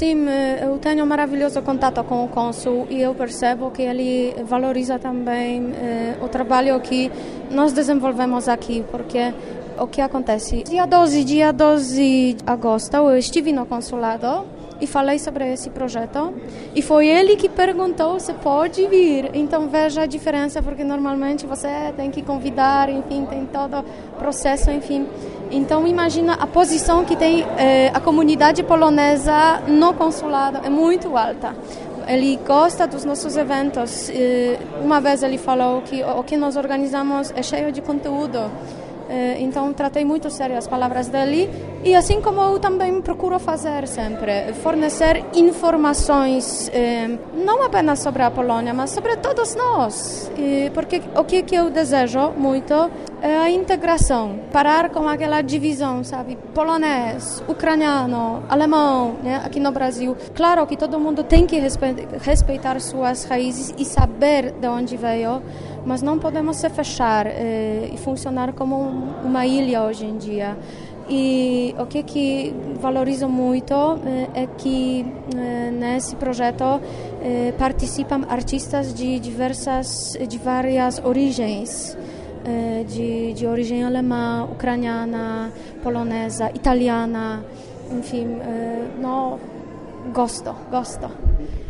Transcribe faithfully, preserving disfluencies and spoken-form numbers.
Sim, eu tenho um maravilhoso contato com o cônsul e eu percebo que ele valoriza também eh, o trabalho que nós desenvolvemos aqui, porque o que acontece? Dia doze, dia doze de agosto, eu estive no consulado e falei sobre esse projeto e foi ele que perguntou se pode vir. Então veja a diferença, porque normalmente você tem que convidar, enfim, tem todo o processo, enfim. Então imagina a posição que tem eh, a comunidade polonesa no consulado, é muito alta. Ele gosta dos nossos eventos. Eh, uma vez ele falou que o que nós organizamos é cheio de conteúdo. Então tratei muito sério as palavras dele e assim como eu também procuro fazer sempre, fornecer informações eh, não apenas sobre a Polônia, mas sobre todos nós, e porque o que, que eu desejo muito é a integração, parar com aquela divisão, sabe, polonês, ucraniano, alemão, né, aqui no Brasil. Claro que todo mundo tem que respeitar suas raízes e saber de onde veio, mas não podemos se fechar eh, e funcionar como um, uma ilha hoje em dia. E o que, que valorizo muito eh, é que eh, nesse projeto eh, participam artistas de diversas, de várias origens, eh, de, de origem alemã, ucraniana, polonesa, italiana, enfim, eh, no, gosto, gosto.